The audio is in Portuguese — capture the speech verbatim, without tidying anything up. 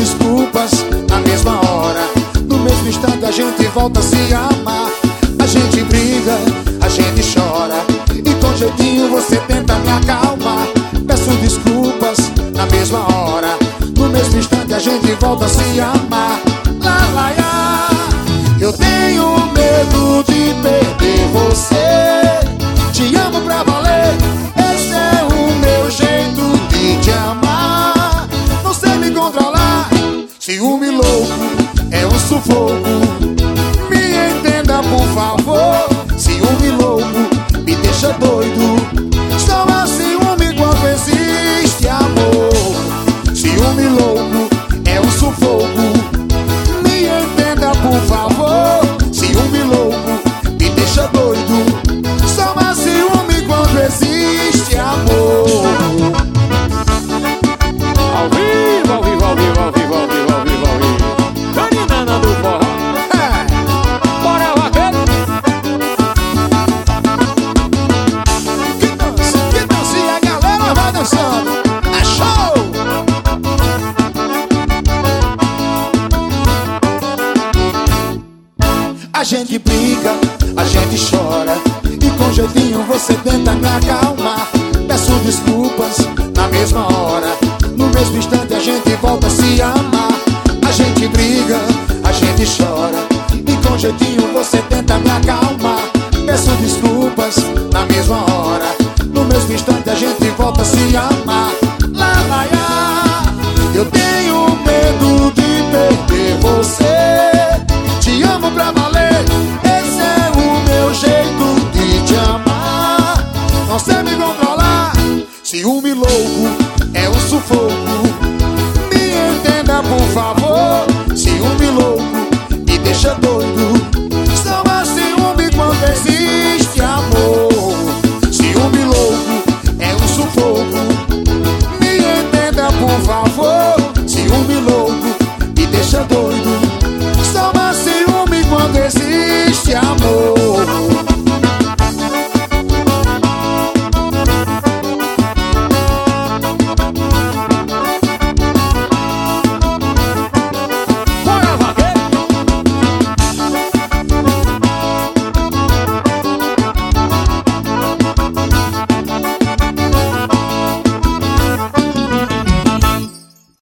desculpas na mesma hora. No mesmo instante a gente volta a se amar. A gente briga, a gente chora, e com jeitinho você tenta me acalmar. Peço desculpas na mesma hora. No mesmo instante a gente volta a se amar. Lá, lá, lá. Eu tenho medo de perder você. Te amo pra valer, esse é o meu jeito de te amar. Não sei me controlar, ciúme louco é um sufoco. Me entenda por favor, ciúme louco me deixa doido. Estou a ciúme quando existe amor. Ciúme louco é um sufoco. Me entenda por favor, ciúme louco me deixa doido. Estou a ciúme quando existe amor. Ao vivo, ao vivo, ao vivo, ao vivo, ao vivo, ao vivo, ao vivo. Caninana do forró. É. Bora, vaqueiro. Que dança, que dança, e a galera vai dançando. É show! A gente briga, a gente chora, e com jeitinho você tenta me acalmar. Peço desculpas na mesma hora. No mesmo instante a gente volta a se amar. A gente briga, a gente chora, e com jeitinho você tenta me acalmar. Peço desculpas na mesma hora. No mesmo instante a gente volta a se amar. Lá, lá, lá. Eu tenho medo de perder você. Te amo pra valer, esse é o meu jeito de te amar. Não sei me controlar, ciúme louco é um sufoco. Me entenda por favor, ciúme louco me deixa doido. Estou a ciúme quando existe amor. Ciúme louco é um sufoco. Me entenda por favor, ciúme louco me deixa doido.